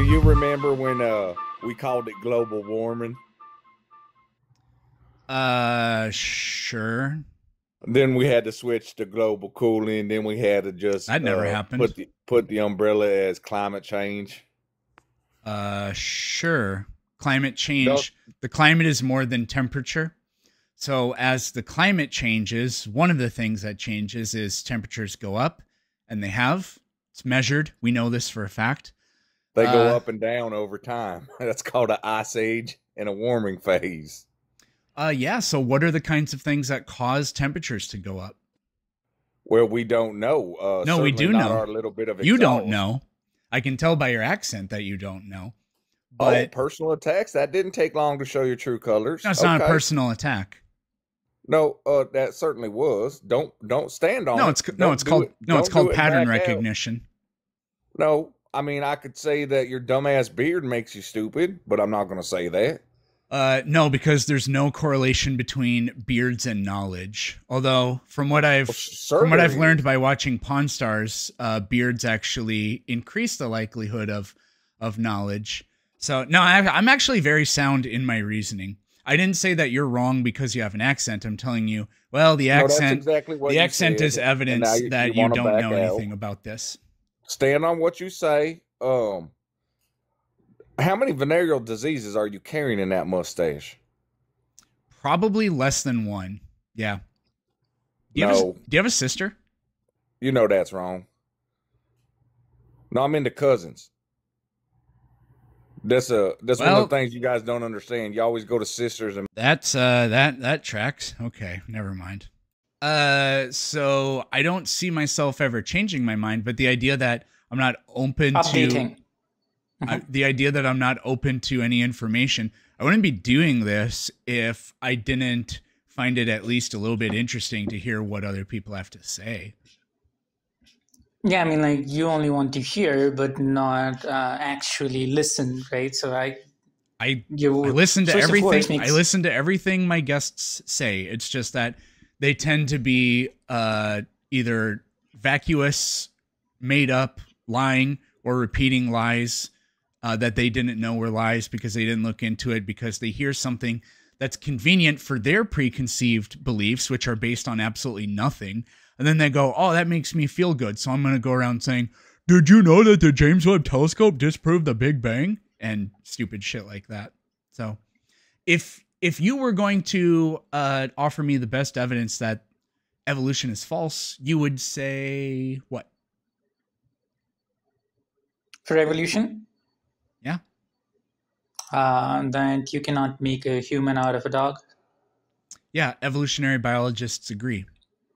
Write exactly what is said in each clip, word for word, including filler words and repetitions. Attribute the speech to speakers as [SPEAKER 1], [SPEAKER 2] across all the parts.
[SPEAKER 1] you remember when uh we called it global warming?
[SPEAKER 2] Uh, sure.
[SPEAKER 1] Then we had to switch to global cooling. Then we had to just
[SPEAKER 2] That never
[SPEAKER 1] uh
[SPEAKER 2] happened.
[SPEAKER 1] put the put the umbrella as climate change.
[SPEAKER 2] Uh, sure. Climate
[SPEAKER 1] Don't
[SPEAKER 2] change. The climate is more than temperature. So as the climate changes, one of the things that changes is temperatures go up, and they have. It's measured. We know this for a fact.
[SPEAKER 1] they go
[SPEAKER 2] Uh,
[SPEAKER 1] up and down over time? That's called an ice age and a warming phase.
[SPEAKER 2] uh, yeah. So what are the kinds of things that cause temperatures to go up?
[SPEAKER 1] Well, we don't know. Uh,
[SPEAKER 2] No, we
[SPEAKER 1] certainly
[SPEAKER 2] do
[SPEAKER 1] not
[SPEAKER 2] know.
[SPEAKER 1] our little bit of
[SPEAKER 2] You don't
[SPEAKER 1] exhaust.
[SPEAKER 2] know. I can tell by your accent that you don't know.
[SPEAKER 1] Oh,
[SPEAKER 2] But
[SPEAKER 1] personal attacks? That didn't take long to show your true colors.
[SPEAKER 2] no, it's not a
[SPEAKER 1] Okay.
[SPEAKER 2] personal attack.
[SPEAKER 1] No, uh, that certainly was. Don't don't stand on
[SPEAKER 2] No,
[SPEAKER 1] it.
[SPEAKER 2] it's no,
[SPEAKER 1] Don't
[SPEAKER 2] it's
[SPEAKER 1] do
[SPEAKER 2] called
[SPEAKER 1] it.
[SPEAKER 2] no, it's
[SPEAKER 1] Don't do
[SPEAKER 2] called
[SPEAKER 1] it and
[SPEAKER 2] pattern
[SPEAKER 1] back out.
[SPEAKER 2] recognition.
[SPEAKER 1] No, I mean I could say that your dumbass beard makes you stupid, but I'm not going to say that.
[SPEAKER 2] Uh, no, because there's no correlation between beards and knowledge. Although, from what I've
[SPEAKER 1] Well,
[SPEAKER 2] from what
[SPEAKER 1] certainly
[SPEAKER 2] I've learned
[SPEAKER 1] is.
[SPEAKER 2] by watching Pawn Stars, uh, beards actually increase the likelihood of of knowledge. So, no, I, I'm actually very sound in my reasoning. I didn't say that you're wrong because you have an accent. I'm telling you, well, the
[SPEAKER 1] No, that's
[SPEAKER 2] accent
[SPEAKER 1] exactly what
[SPEAKER 2] the
[SPEAKER 1] you
[SPEAKER 2] accent is
[SPEAKER 1] said, and now
[SPEAKER 2] evidence
[SPEAKER 1] you, you
[SPEAKER 2] that you
[SPEAKER 1] want to
[SPEAKER 2] don't
[SPEAKER 1] back
[SPEAKER 2] know
[SPEAKER 1] out.
[SPEAKER 2] anything about this.
[SPEAKER 1] Stand on what you say. Um, how many venereal diseases are you carrying in that mustache?
[SPEAKER 2] Probably less than one. Yeah. Do you have a,
[SPEAKER 1] No,
[SPEAKER 2] do you have a sister?
[SPEAKER 1] you know that's wrong. No, I'm into cousins. That's a that's one of
[SPEAKER 2] Well,
[SPEAKER 1] the things you guys don't understand. You always go to sisters and
[SPEAKER 2] That's uh that that tracks. Okay, never mind. Uh so I don't see myself ever changing my mind, but the idea that I'm not open to
[SPEAKER 3] Updating.
[SPEAKER 2] I,
[SPEAKER 3] Mhm.
[SPEAKER 2] the idea that I'm not open to any information, I wouldn't be doing this if I didn't find it at least a little bit interesting to hear what other people have to say.
[SPEAKER 3] Yeah, I mean, like you only want to hear, but not uh, actually listen, right? So I,
[SPEAKER 2] I I
[SPEAKER 3] your
[SPEAKER 2] listen to
[SPEAKER 3] choice of words
[SPEAKER 2] everything. I
[SPEAKER 3] makes
[SPEAKER 2] listen to everything my guests say. It's just that they tend to be uh, either vacuous, made up, lying, or repeating lies uh, that they didn't know were lies because they didn't look into it because they hear something that's convenient for their preconceived beliefs, which are based on absolutely nothing. And then they go, oh, that makes me feel good. So I'm going to go around saying, did you know that the James Webb Telescope disproved the Big Bang? And stupid shit like that. So if if you were going to uh, offer me the best evidence that evolution is false, you would say what?
[SPEAKER 3] for evolution,
[SPEAKER 2] Yeah.
[SPEAKER 3] uh, that you cannot make a human out of a dog.
[SPEAKER 2] Yeah, evolutionary biologists agree.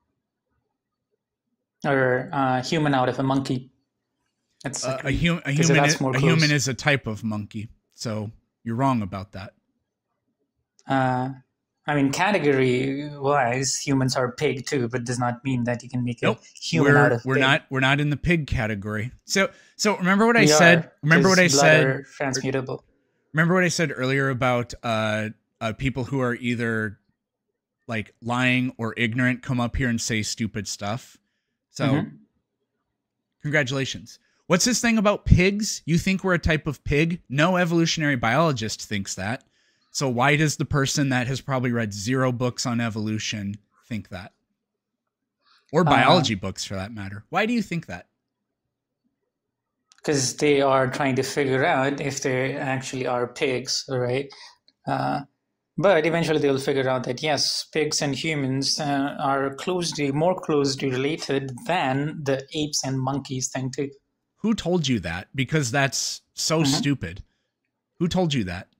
[SPEAKER 3] Or uh, human out of a monkey. That's
[SPEAKER 2] Uh, a,
[SPEAKER 3] agree.
[SPEAKER 2] hum- a
[SPEAKER 3] Because
[SPEAKER 2] human
[SPEAKER 3] that's
[SPEAKER 2] is,
[SPEAKER 3] more
[SPEAKER 2] a human
[SPEAKER 3] close.
[SPEAKER 2] is a type of monkey. So you're wrong about that.
[SPEAKER 3] Uh, I mean, category-wise, humans are pig too, but does not mean that you can make a
[SPEAKER 2] Nope.
[SPEAKER 3] human out
[SPEAKER 2] We're
[SPEAKER 3] of
[SPEAKER 2] we're
[SPEAKER 3] pig.
[SPEAKER 2] not we're not in the pig category. So so remember what I
[SPEAKER 3] We
[SPEAKER 2] said?
[SPEAKER 3] are,
[SPEAKER 2] Remember what I
[SPEAKER 3] because blood
[SPEAKER 2] said?
[SPEAKER 3] are transmutable.
[SPEAKER 2] Remember what I said earlier about uh, uh, people who are either like lying or ignorant come up here and say stupid stuff. So
[SPEAKER 3] Mhm.
[SPEAKER 2] congratulations. What's this thing about pigs? You think we're a type of pig? No evolutionary biologist thinks that. So why does the person that has probably read zero books on evolution think that? Or
[SPEAKER 3] Uh,
[SPEAKER 2] biology books for that matter. Why do you think that?
[SPEAKER 3] because they are trying to figure out if they actually are pigs, right? Uh, but eventually they'll figure out that yes, pigs and humans uh, are closely, more closely related than the apes and monkeys think too.
[SPEAKER 2] Who told you that? Because that's so
[SPEAKER 3] Mhm.
[SPEAKER 2] stupid. Who told you that?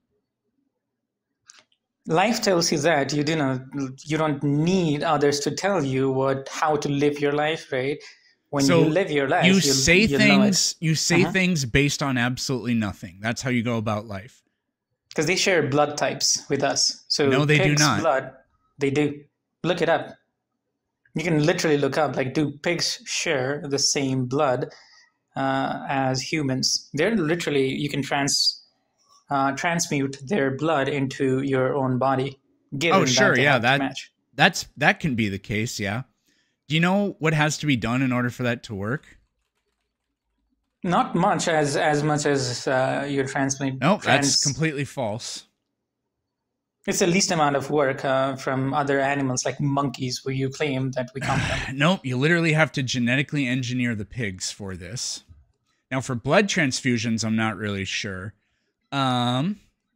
[SPEAKER 3] Life tells you that you do not, you don't need others to tell you what how to live your life, right? When you
[SPEAKER 2] So
[SPEAKER 3] live your life,
[SPEAKER 2] you
[SPEAKER 3] you'll,
[SPEAKER 2] say
[SPEAKER 3] you'll know it.
[SPEAKER 2] things, you say
[SPEAKER 3] Uh-huh.
[SPEAKER 2] things based on absolutely nothing. That's how you go about life.
[SPEAKER 3] Because they share blood types with us. So
[SPEAKER 2] No, they do
[SPEAKER 3] pigs'
[SPEAKER 2] not.
[SPEAKER 3] blood, they do. Look it up. You can literally look up, like, do pigs share the same blood uh, as humans? They're literally, you can trans uh, transmute their blood into your own body, given
[SPEAKER 2] Oh, sure,
[SPEAKER 3] that they
[SPEAKER 2] yeah,
[SPEAKER 3] have to
[SPEAKER 2] that
[SPEAKER 3] match.
[SPEAKER 2] that's that can be the case, yeah. Do you know what has to be done in order for that to work?
[SPEAKER 3] Not much as as much as uh, your transplant.
[SPEAKER 2] No,
[SPEAKER 3] trans-
[SPEAKER 2] that's completely false.
[SPEAKER 3] It's the least amount of work uh, from other animals like monkeys, where you claim that we come from.
[SPEAKER 2] Nope, you literally have to genetically engineer the pigs for this. Now, for blood transfusions, I'm not really sure. Um,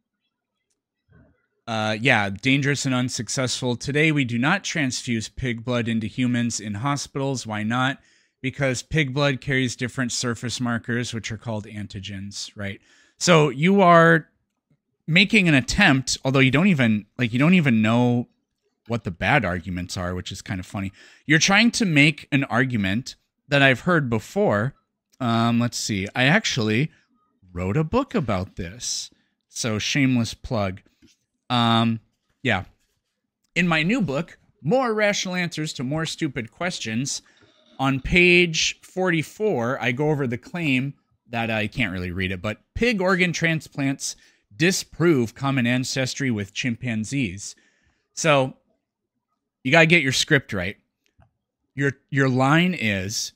[SPEAKER 2] uh, yeah, dangerous and unsuccessful. Today, we do not transfuse pig blood into humans in hospitals. Why not? Because pig blood carries different surface markers, which are called antigens, right? So you are making an attempt, although you don't even like you don't even know what the bad arguments are, which is kind of funny. You're trying to make an argument that I've heard before. Um, let's see. I actually wrote a book about this. So shameless plug. Um, yeah. In my new book, More Rational Answers to More Stupid Questions, on page forty-four, I go over the claim that I can't really read it, but pig organ transplants disprove common ancestry with chimpanzees. So you got to get your script right. Your your line is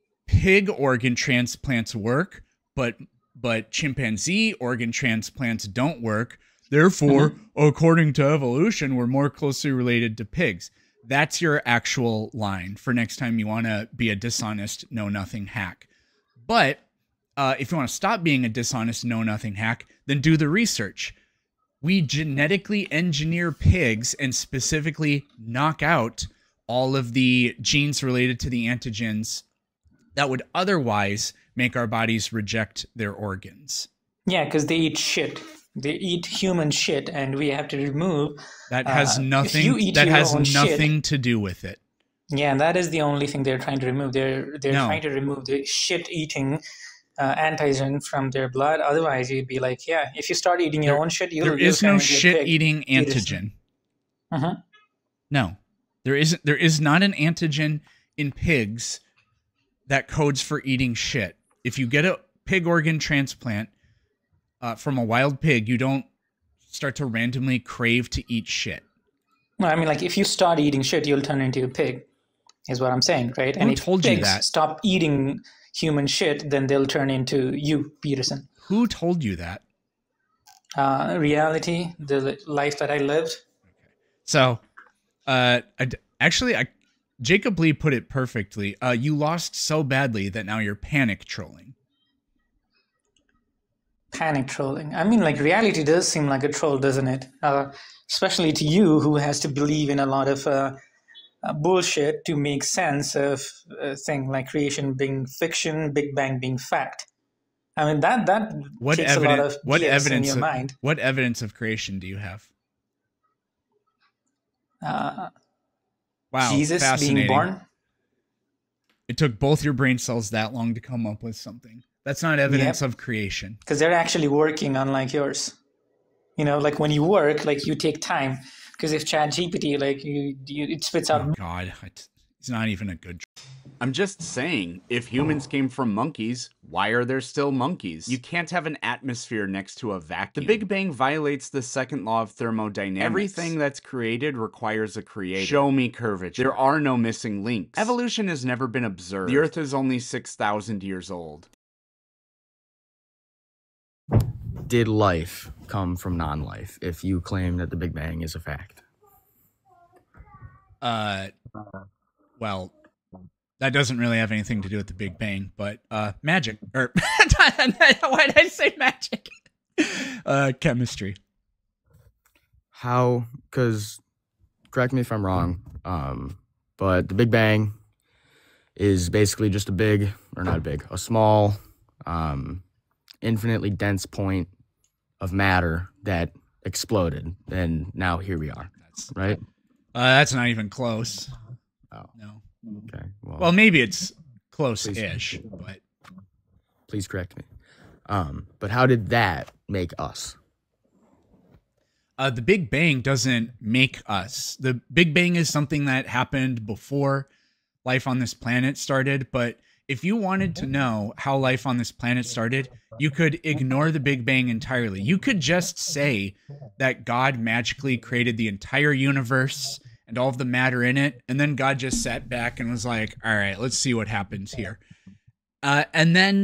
[SPEAKER 2] pig organ transplants work, but but chimpanzee organ transplants don't work. Therefore, mm-hmm. according to evolution, we're more closely related to pigs. That's your actual line for next time you want to be a dishonest know-nothing hack. But uh, if you want to stop being a dishonest know-nothing hack, then do the research. We genetically engineer pigs and specifically knock out all of the genes related to the antigens that would otherwise make our bodies reject their organs.
[SPEAKER 3] Yeah, because they eat shit. They eat human shit, and we have to remove.
[SPEAKER 2] That has
[SPEAKER 3] uh,
[SPEAKER 2] nothing. That has nothing shit, to do with it.
[SPEAKER 3] Yeah, that is the only thing they're trying to remove. They're they're
[SPEAKER 2] No.
[SPEAKER 3] trying to remove the shit-eating uh, antigen from their blood. Otherwise, you'd be like, yeah, if you start eating your
[SPEAKER 2] there,
[SPEAKER 3] own shit, you'll.
[SPEAKER 2] There
[SPEAKER 3] you'll
[SPEAKER 2] is no shit-eating antigen.
[SPEAKER 3] Uh-huh.
[SPEAKER 2] No, there isn't. There is not an antigen in pigs that codes for eating shit. If you get a pig organ transplant uh, from a wild pig, you don't start to randomly crave to eat shit.
[SPEAKER 3] No, I mean, like, if you start eating shit, you'll turn into a pig, is what I'm saying, right?
[SPEAKER 2] Who
[SPEAKER 3] and if
[SPEAKER 2] told
[SPEAKER 3] pigs
[SPEAKER 2] you that?
[SPEAKER 3] Stop eating human shit, then they'll turn into you, Peterson.
[SPEAKER 2] Who told you that?
[SPEAKER 3] Uh, reality, the life that I lived.
[SPEAKER 2] Okay. So, uh, I, actually, I, Jacob Lee put it perfectly. Uh, you lost so badly that now you're panic trolling.
[SPEAKER 3] Panic trolling. I mean, like, reality does seem like a troll, doesn't it? Uh, especially to you, who has to believe in a lot of uh, uh, bullshit to make sense of a thing like creation being fiction, Big Bang being fact. I mean, that that
[SPEAKER 2] what
[SPEAKER 3] takes
[SPEAKER 2] evidence,
[SPEAKER 3] a lot of
[SPEAKER 2] what
[SPEAKER 3] B S
[SPEAKER 2] evidence
[SPEAKER 3] in your
[SPEAKER 2] of,
[SPEAKER 3] mind.
[SPEAKER 2] What evidence of creation do you have?
[SPEAKER 3] Uh,
[SPEAKER 2] wow,
[SPEAKER 3] Jesus
[SPEAKER 2] fascinating.
[SPEAKER 3] being born.
[SPEAKER 2] It took both your brain cells that long to come up with something. That's not evidence
[SPEAKER 3] Yep.
[SPEAKER 2] of creation.
[SPEAKER 3] Because they're actually working unlike yours. You know, like when you work, like you take time. Because if ChatGPT, like you, you, it spits out.
[SPEAKER 2] Oh God, it's not even a good.
[SPEAKER 4] I'm just saying, if humans came from monkeys, why are there still monkeys? You can't have an atmosphere next to a vacuum. The Big Bang violates the second law of thermodynamics. Everything that's created requires a creator. Show me curvature. There are no missing links. Evolution has never been observed. The Earth is only six thousand years old.
[SPEAKER 5] Did life come from non-life if you claim that the Big Bang is a fact?
[SPEAKER 2] Uh, well, that doesn't really have anything to do with the Big Bang, but uh, magic. Or why did I say magic? Uh, chemistry.
[SPEAKER 5] How? Because, correct me if I'm wrong, um, but the Big Bang is basically just a big, or not a big, a small, um, infinitely dense point of matter that exploded, and now here we are,
[SPEAKER 2] That's,
[SPEAKER 5] right?
[SPEAKER 2] Uh, that's not even close.
[SPEAKER 5] Oh,
[SPEAKER 2] No.
[SPEAKER 5] okay. Well,
[SPEAKER 2] Well, maybe it's close-ish, but
[SPEAKER 5] please correct me. Um, but how did that make us?
[SPEAKER 2] uh, the Big Bang doesn't make us. The Big Bang is something that happened before life on this planet started, but if you wanted to know how life on this planet started, you could ignore the Big Bang entirely. You could just say that God magically created the entire universe and all of the matter in it, and then God just sat back and was like, all right, let's see what happens here. Uh, and then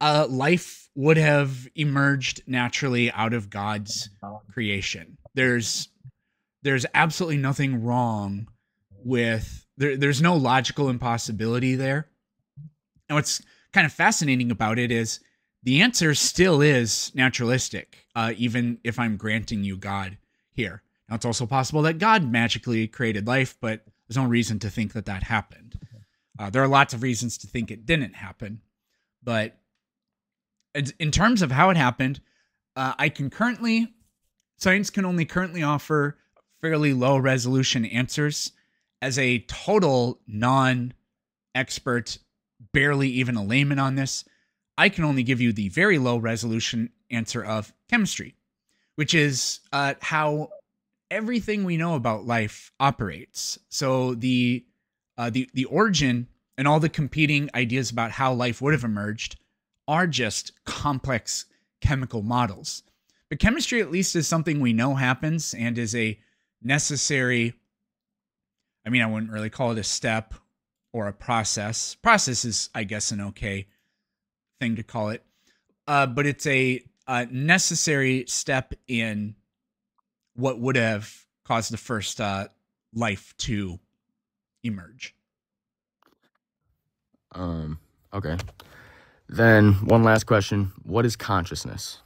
[SPEAKER 2] uh, life would have emerged naturally out of God's creation. There's there's absolutely nothing wrong with there. There's no logical impossibility there. And what's kind of fascinating about it is the answer still is naturalistic, uh, even if I'm granting you God here. Now, it's also possible that God magically created life, but there's no reason to think that that happened. Uh, there are lots of reasons to think it didn't happen. But in terms of how it happened, uh, I can currently, science can only currently offer fairly low resolution answers. As a total non-expert, barely even a layman on this, I can only give you the very low resolution answer of chemistry, which is uh, how everything we know about life operates. So the uh, the the origin and all the competing ideas about how life would have emerged are just complex chemical models. But chemistry at least is something we know happens and is a necessary, I mean, I wouldn't really call it a step or a process. Process is, I guess, an okay thing to call it. Uh, but it's a, a necessary step in what would have caused the first uh, life to emerge.
[SPEAKER 5] Um, okay. Then one last question. What is consciousness?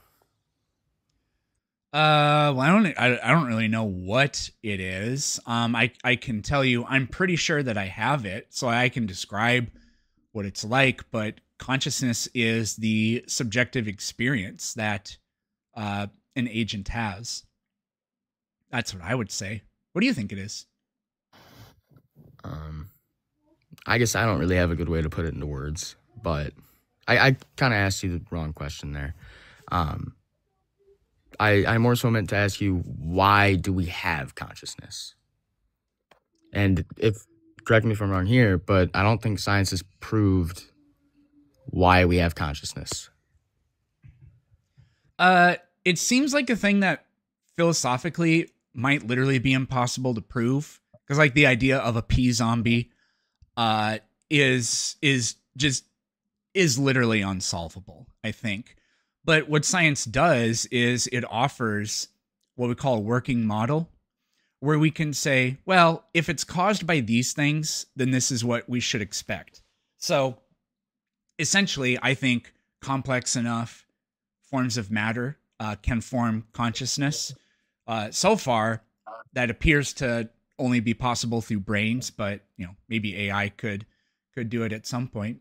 [SPEAKER 2] Uh, well, I don't, I, I don't really know what it is. Um, I, I can tell you, I'm pretty sure that I have it, so I can describe what it's like, but consciousness is the subjective experience that, uh, an agent has. That's what I would say. What do you think it is?
[SPEAKER 5] Um, I guess I don't really have a good way to put it into words, but I, I kind of asked you the wrong question there. Um, I, I more so meant to ask you, why do we have consciousness? And if, correct me if I'm wrong here, but I don't think science has proved why we have consciousness.
[SPEAKER 2] Uh, it seems like a thing that philosophically might literally be impossible to prove. Because like the idea of a pea zombie uh, is is just is literally unsolvable, I think. But what science does is it offers what we call a working model, where we can say, well, if it's caused by these things, then this is what we should expect. So essentially, I think complex enough forms of matter uh, can form consciousness. Uh, so far, that appears to only be possible through brains, but you know, maybe A I could could do it at some point.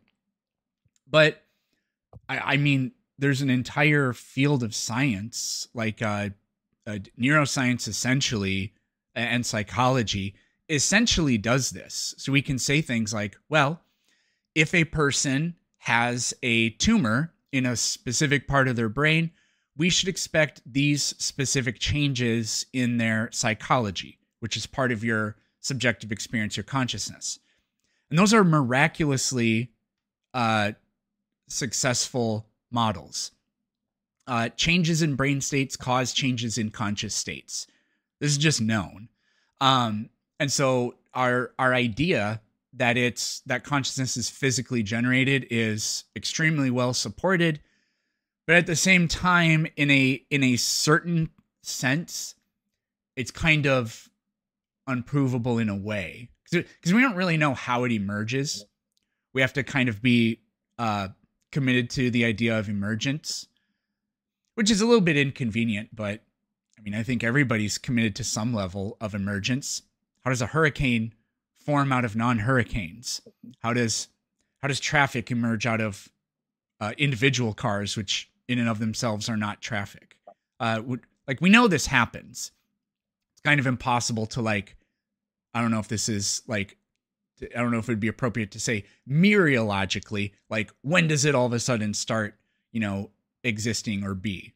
[SPEAKER 2] But I, I mean, there's an entire field of science, like uh, uh, neuroscience, essentially, and psychology, essentially does this. So we can say things like, well, if a person has a tumor in a specific part of their brain, we should expect these specific changes in their psychology, which is part of your subjective experience, your consciousness. And those are miraculously uh, successful models. Uh, changes in brain states cause changes in conscious states. This is just known. Um, and so our our idea that it's that consciousness is physically generated is extremely well supported, but at the same time, in a in a certain sense, it's kind of unprovable in a way, because we don't really know how it emerges. We have to kind of be uh, committed to the idea of emergence, which is a little bit inconvenient, but I mean, I think everybody's committed to some level of emergence. How does a hurricane form out of non-hurricanes? How does how does traffic emerge out of uh, individual cars, which in and of themselves are not traffic? Uh, would, like, we know this happens. It's kind of impossible to, like, I don't know if this is like, I don't know if it would be appropriate to say mereologically, like, when does it all of a sudden start, you know, existing or be?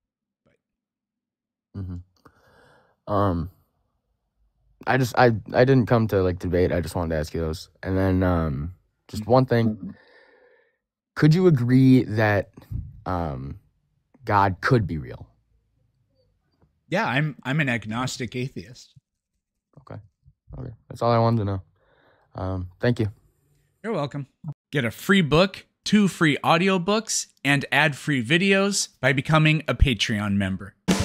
[SPEAKER 5] Mm-hmm. Um, I just I I didn't come to like debate. I just wanted to ask you those. And then um, just one thing: could you agree that um, God could be real?
[SPEAKER 2] Yeah, I'm I'm an agnostic atheist.
[SPEAKER 5] Okay, okay, that's all I wanted to know. Um, thank you.
[SPEAKER 2] You're welcome. Get a free book two free audiobooks, and ad-free videos by becoming a Patreon member.